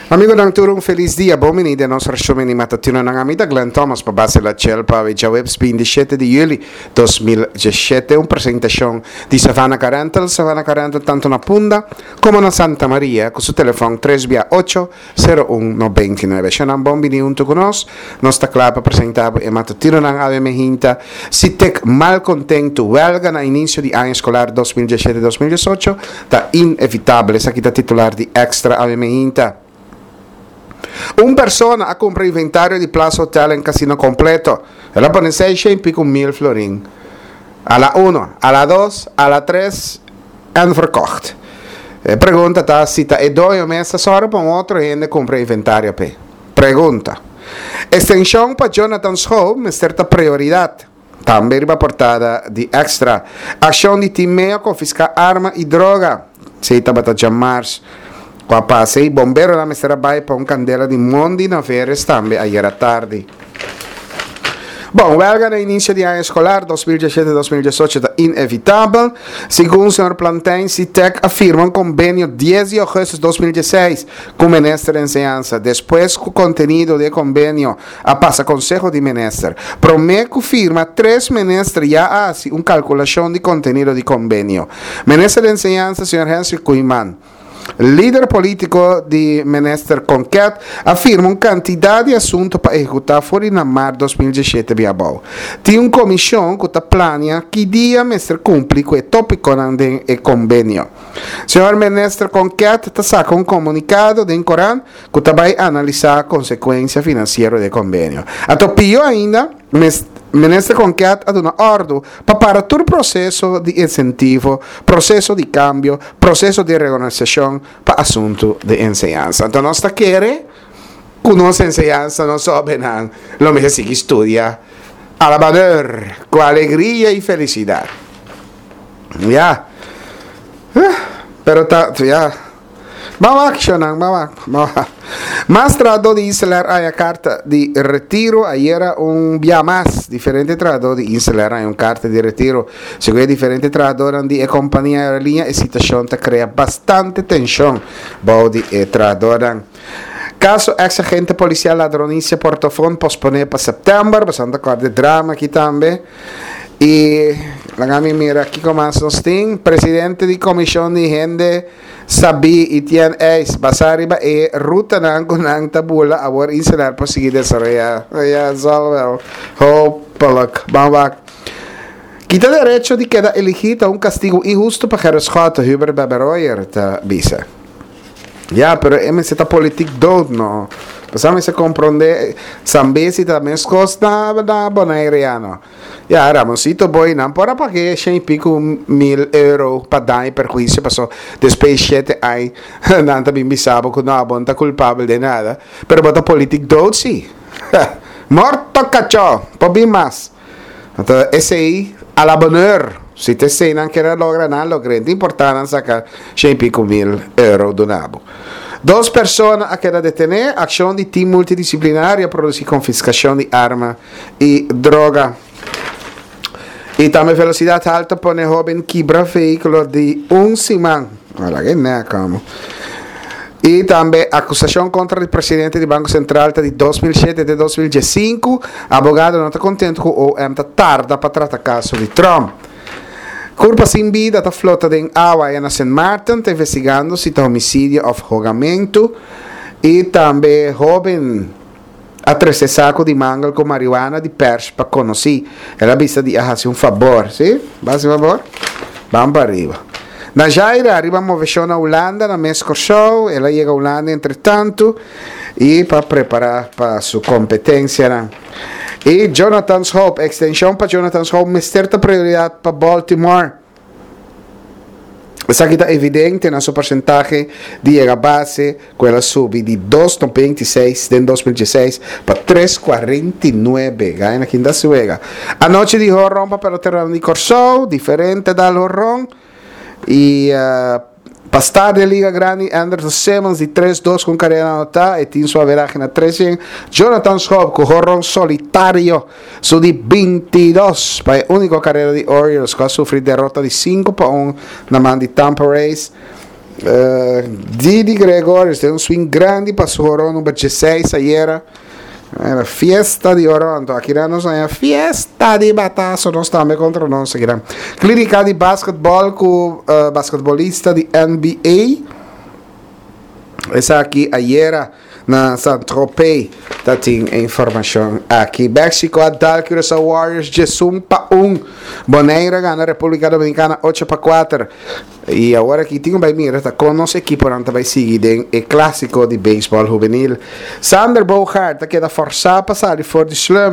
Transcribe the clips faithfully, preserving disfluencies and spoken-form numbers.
Amigo ng turong feliz dia, bomini de nostra shomeni matatino ng amita Glenn Thomas pabase la Chelpa e Jawebs veintisiete di juli duemiladiciassette, un presentazione di Savannah Carental, Savannah Carental tanto na Punda come na Santa Maria, con su telefono tre otto zero uno ventinove. Shanam bombini unto con nos, nostra club presentava e matatino ng ave mehinta, si tek mal contento welga na inizio di anno scolar duemiladiciassette duemiladiciotto, da inevitabile sa kita titular di extra ave mehinta. Un persona ha comprato inventario di Plaza Hotel en casino completo. E la pone seiscientos pico mil florin. A la uno, a la dos, a la tres en verkocht. E pregunta ta cita e doi o messa sora per un altro gente compra inventario pe. Pregunta. Extensión pa Jonathan Schob, me certa prioridad. Também riba portada di extra. Ação di timeo confiscar arma e droga. Cita bata Jammars. Qua passa i bombero la messa bai per un candela di mondi na fere stambe a ieri tardi. Bom, welga na inizio di anno scolar duemiladiciassette duemiladiciotto da inevitabile. Secondo il signor Plantain, Citec afirma un convenio dieci de agosto duemiladiciasseis com o Ministério de Enseñanza. Depois, o conteúdo do convênio a passa Conselho de Ministro. Promeco firma três ministros já assim uma calculação de conteúdo de convênio. Ministério de Enseñanza, senhor Henry Koeman. Líder político di Minister Conquet afirma una quantità di assunti per esecutar fuori na mar duemiladiciassette via Bau. Di una commissione che plania che dia Minister cumpli quei topico nel convenio. Signor Minister Conquet ta saca un comunicato del Coran che vai analizzare conseguenze finanziarie del convenio. A topio ainda Minister Conquet ad una ordem para todo o processo de incentivo, processo de cambio, processo de reorganização para assunto de enseñanza. Então, nós está querendo que nossa enseñanza não sobe não, lo mesmo que estudia a la valor, com alegria e felicidade. Já, yeah. uh, pero tá, já. Yeah. Bawak siya nang bawak. Mas tratado de instalar a carta de retiro. Ayer un via más diferente tratado de instalar a una carta de retiro. Según diferentes tratadores de compañía aerolínea, la situación te crea bastante tensión. Body e tratador. Caso ex agente policial ladronicia portafón pospone para septiembre. Bastante acordo de drama aquí también. Y la gami mira aquí como nos ting, presidente de comisión de gente sabi itian eis basariba e ruta nang kunang tabula awar insular po sige desarrolla ya zalwell hopelijk bawak kita derecho de queda elegida un castigo injusto para resgate Hubert Beberoyer ta bisa ya pero eme se ta politik dood no pasame se comprende sambesi ta meskos na na bonairiano ya Ramosito boy não para pagar cem e pico mil euro para dar perjuízo passou depois sete aí não também me sabe que não abonta culpável de nada pero bota político dood sim morto cacho pobi mais então esse aí a la bonheur se te sei não quer lograr nada lo grande importante sacar cem e pico mil euro do nabo. Dos personas a queda detener, acción de team multidisciplinaria produce confiscación de arma y droga. Y también velocidad alta pone joven quebra vehículo de un simán. Olha que né, como. Y también acusación contra el presidente del Banco Central de duemiladiciassette de duemiladiciacinco. Abogado no está contento con o M tarda para tratar caso de Trump. Corpo sem vida da flota de água em Saint Martin está investigando se está homicídio ou afogamento e também jovem a treze saco de mangal com marihuana de perche para conhecer. Ela vista de fazer um favor, sim? Faz um favor? Vamos para arriba. Na Jaira, arriba a na Holanda, na Mesco Show. Ela chega a Holanda entretanto e para preparar para sua competência. Né? E Jonathan Hope, extensão para Jonathan Hope, uma certa prioridade para Baltimore. Isso aqui está evidente na sua porcentagem de a base, que ela sube de dois vírgula vinte e seis em duemiladiciasseis para três vírgula quarenta e nove. Ganha aqui da suega. A noite de horror para o terreno de Corso, diferente da horror. E uh, Pastar de Liga Grande, Anderson Simmons de três dois com carreira anotada e tinha sua veragem na treze. Jonathan Schob com horror solitário, só de vinte e dois. Para a única carreira de Orioles, que sofreu derrota de cinco para um na mão de Tampa Rays. Uh, Didi Gregorius tem um swing grande para o Horon número dezesseis ayer. Era fiesta de Oronto. Aqui nós é fiesta de bataço. Nós também contra nós. Clínica de basquetebol com uh, basquetebolista de N B A. Essa aqui ayer na Saint-Tropez. Tá tem informação aqui. México Adal Curaçao Warriors de um para um. Boneira ganha a República Dominicana oito para quatro. E agora aqui tem um bem mira, tá com nossa equipe onde vai seguir o clássico de beisebol juvenil. Sander Bogaert, tá queda forçar a passar fora de slum.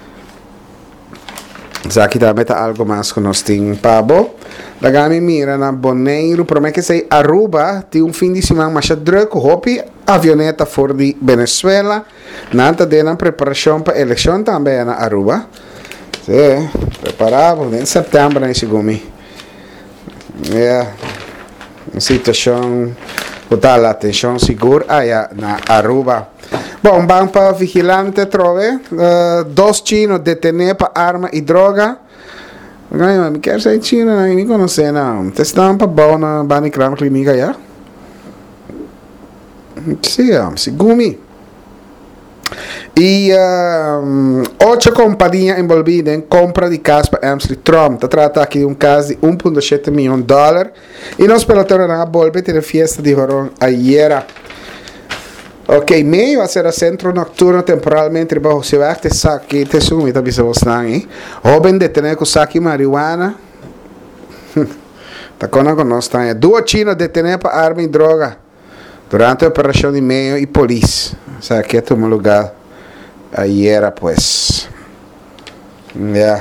Sa aqui também tá algo mais que nós temos Pabo. Da gami mira na Boneiro, promete que sei Aruba, tem um fim de semana mais druk, hopi avioneta fora de Venezuela. Nanta de na preparação para eleição também na Aruba. Sim, preparado em setembro nesse gumi. É uma situação botar a atenção segura aí na Aruba. Bom, vamos para vigilante trove, uh, dois chinos detenidos para arma e droga. Não, me quer ser chino, não me conhece não. Testam para bom na Banicram clínica já. Sim, segumi. E um, oito companhias envolvidas em compra de casa para Amsterdam Trump. Se trata aqui de um caso de um vírgula sete milhão de dólares. E nós peloteiros na bolsa tem a festa de Horon ayer. Ok, meio a ser a centro noturno temporalmente bajo se vai ter saque, te sumi, tá bisa vostang, eh? Joven detenido com saque marihuana. Tá com nós, tá? Duas chinos detenidos para arma e droga durante a operação de meio e polícia. Sabe, aqui é um lugar ayer, pues. Yeah.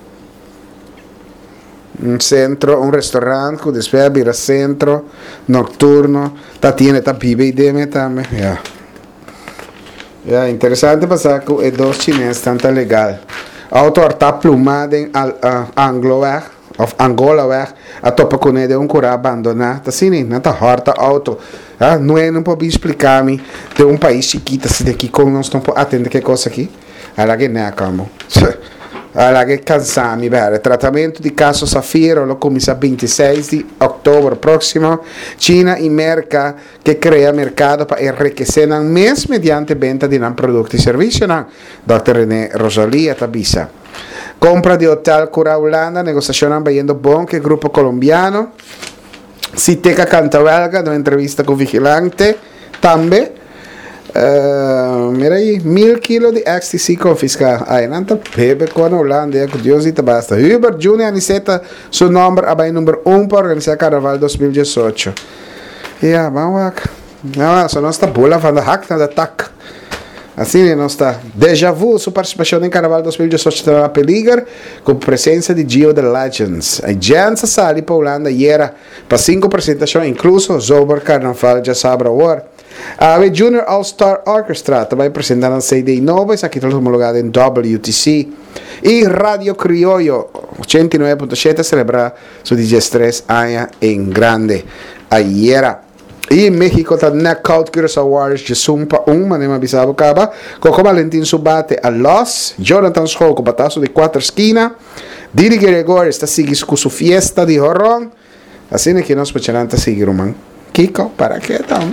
Un centro, un restaurante que después abrirá centro nocturno, ta tiene ta pibe y deme también, ya. Yeah. Yeah, interessante passar que os dois chineses tanto legal. Autor tá plumado em uh, Angola, of Angola, a topa com ele um cura abandonar, tá assim, não tá horta auto. Ah, não é, não pode explicar-me de um país chiquito assim daqui como nós não podemos atender que coisa aqui. Ela que não é como. Ela que cansamos, velho. Tratamento de caso Safiro lo comienza vinte e seis de outubro próximo. China e Merca que cria mercado para enriquecer o mês mediante venda de produtos e serviços. doutor René Rosalia Tabisa. Compra de hotel Cura Holanda, negociação vendo bom que grupo colombiano. Citeca Canta Belga, uma entrevista com vigilante. Também. Uh, mira aí, mil kilos de ecstasy confiscado. Aí, não tá bebe com a Holanda, com Deus e basta. Hubert Junior aniceta seu nome, abai número um para organizar Carnaval dois mil e dezoito. E yeah, vamos lá. Não, só nós tá bola, falando hack, nada tac. Assim, nós está déjà vu, sua participação em Carnaval dois mil e dezoito na Peligar, com presença de Gio The Legends. A gente sali para Holanda e era para cinco apresentações, incluso Zober Carnaval já sabe agora. A Junior All-Star Orchestra também apresentando a C D nova, isso aqui está homologado em W T C. E Radio Criollo oitenta e nove ponto sete celebra seu dezesseis anos em grande. Ayer. E México está knockout Curaçao Warriors de um para um, manema bisabo caba. Coco Valentín subate a Los. Jonathan Scholl com bataço de quatro esquinas. Didi Gregor está seguindo com sua fiesta de Horon. Assim é que nós podemos seguir, man. Kiko, para que então?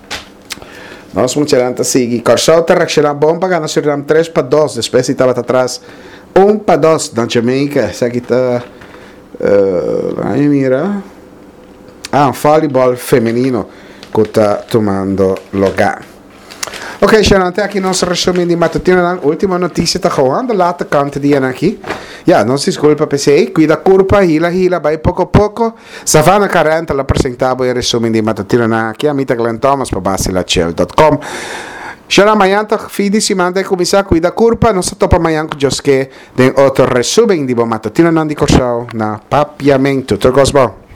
Nós podemos seguir. Corsau está reaccionando bom para ganhar Suriname três para dois. Depois estava atrás um para dois na Jamaica. Essa aqui está. Uh, aí mira. Ah, um voleibol feminino que está tomando lugar. Ok, Sharon, até aqui nosso resumo de matutino. A última notícia está rolando lá da canto de aqui. Já, não se desculpa, P C. Cuida a curva, hila, hila, vai pouco a pouco. Savana quarenta, la apresentava o resumo de matutino aqui. A mita Glenn Thomas, para base la chel ponto com. Sharon, amanhã, fim de semana, começar a cuidar a curva. Nós topa amanhã com Josque, de outro resumo de matutino de Corsau na papiamento. Tudo bom?